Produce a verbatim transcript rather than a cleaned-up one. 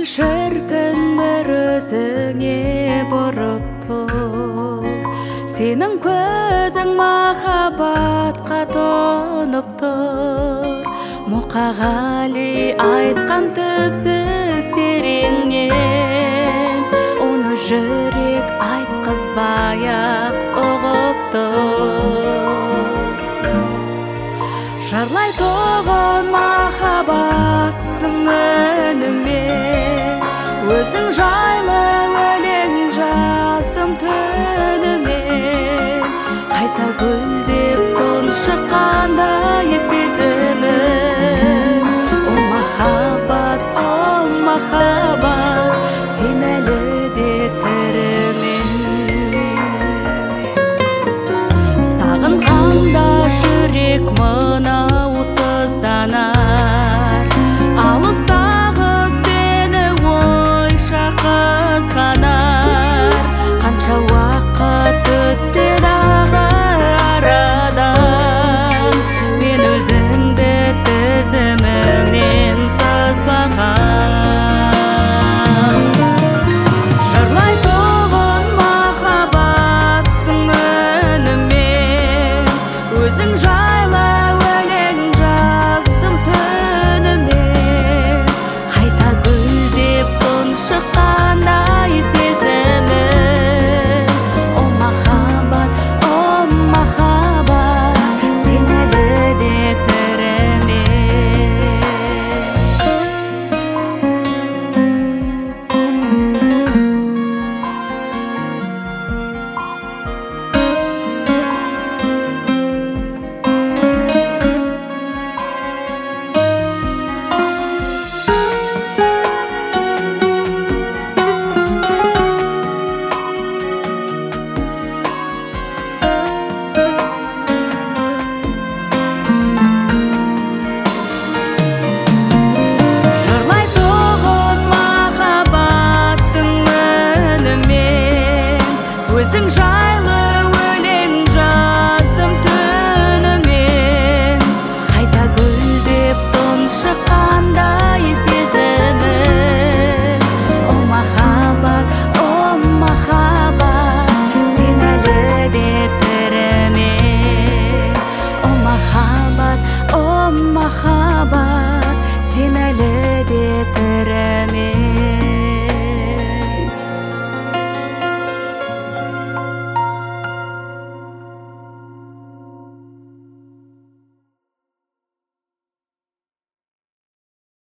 шіркін бір өзіңе бұрып тұр. Сенің көзің махаббатқа тоңып тұр. Мұқағали айтқан түпсіз тереңнен, оны жүрек айтқызбай-ақ ұғып тұр. Жырлайтұғын махаббаттың үнімен, өзің жайлы өлең жаздым түнімен. Қайта гүлдеп тұншыққандай сезімім. О махаббат, о махаббат, сен әлі де тірімен. Сағынғанда жүрек мынау сызданар, алыстағы сені ойша қызғанар. Қанша уақыт өтсе дағы арадан, мен өзіңді тізімімнен сызбаған. Жырлайтұғын махаббаттың үнімен, өзің жайлы өлең жаздым түнімен. Қайта гүлдеп тұншыққандай сезімім. О махаббат, о махаббат, сен әлі де тірімен. Жырлайтұғын махаббаттың үнімен, өзің жайлы өлең жаздым түнімен. Қайта гүлдеп тұншыққандай сезімім. О махаббат, о махаббат, сен әлі де тірімен. О махаббат, о махаббат, сен әлі де тірі.